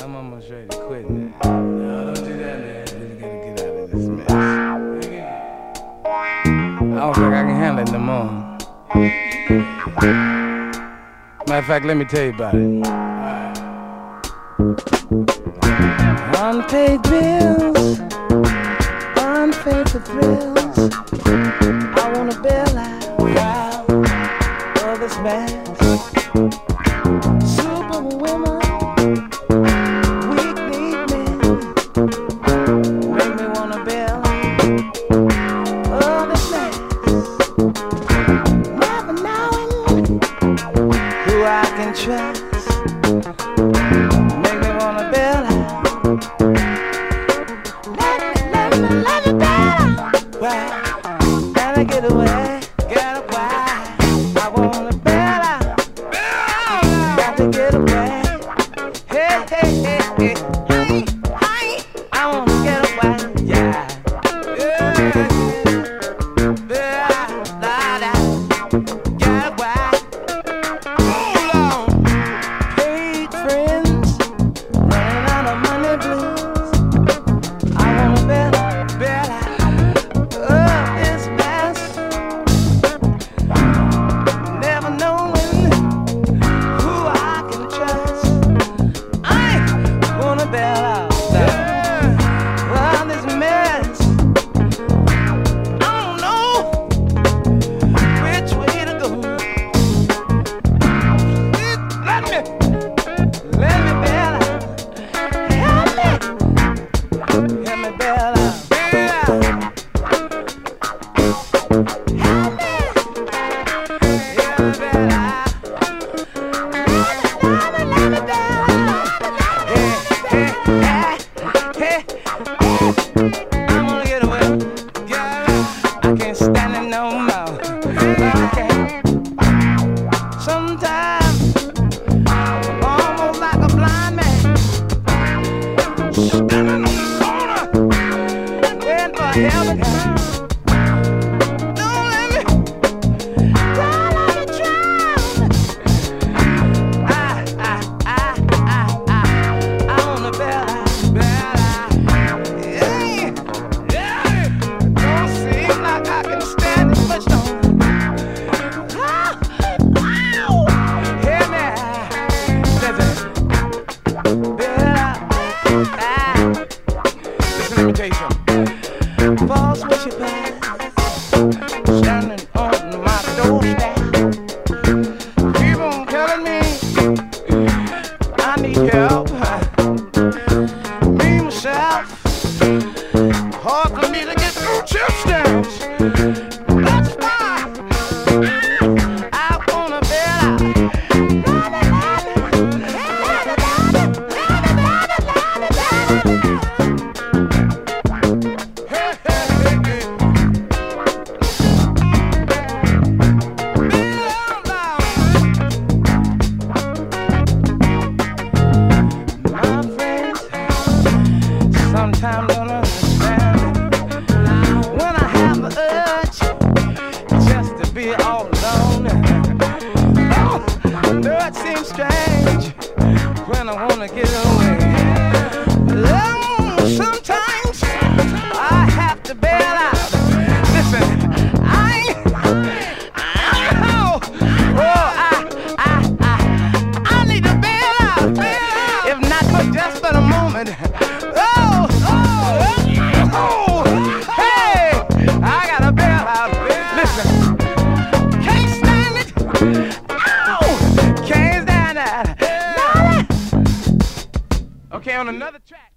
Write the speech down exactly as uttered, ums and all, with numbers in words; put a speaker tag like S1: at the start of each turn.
S1: I'm almost ready to quit, man. No, don't do that, man. We gotta get out of this mess. I don't think I can handle it no more. Matter of fact, let me tell you about it. Unpaid bills, unpaid for thrills. I wanna bail out of this mess. Superwomen, weak need men, make me wanna bail out of this mess. Never knowing who I can trust. Make me wanna bail out. Let me, let me, let me bail out. Why? Gotta get away, get away. I wanna bail out. Got to get away. Hey, hey, hey, hey. Hey, hey. I wanna get away. Yeah. Yeah. Bail out, da, da. Get away. Hold on. Paid friends, running out of money blues. I wanna bail out, bail out of this mess. Never knowing who I can trust. I wanna bail out of this mess. I don't know which way to go. Let me, let me bail out. Help me, help me bail out. Bail out. Help me, help me bail out. Let me, let me bail out. Hey, hey, hey, hey. I wanna get away. Get away. I can't stand it no more. I can't. Sometimes I'm almost like a blind man, standing on the corner, waiting for help. Don't let me, don't let me drown. I, I, I, I, I, I wanna bail out, bail out. Yeah, yeah. Don't seem like I can stand it much longer. Ah, ow. Hear me. Listen. Bail out. Ah. Listen, let me tell you something. False worshippers standing on my doorstep. Keep on telling me I need help. Me, myself, hard for me to get through chip stamps. That's why I wanna bail out. Hey, hey, hey, hey. Bail out loud. My friends sometimes don't understand when I have the urge just to be all alone. Oh, though it seems strange when I wanna get away. Oh, sometimes I have to bail out. Listen, I, oh, oh, I, I, I, I need to bail out, bail out. If not for just for the moment. Oh, oh, oh, hey, I gotta bail out. Listen, can't stand it. Ow, can't stand that. Okay, on another track.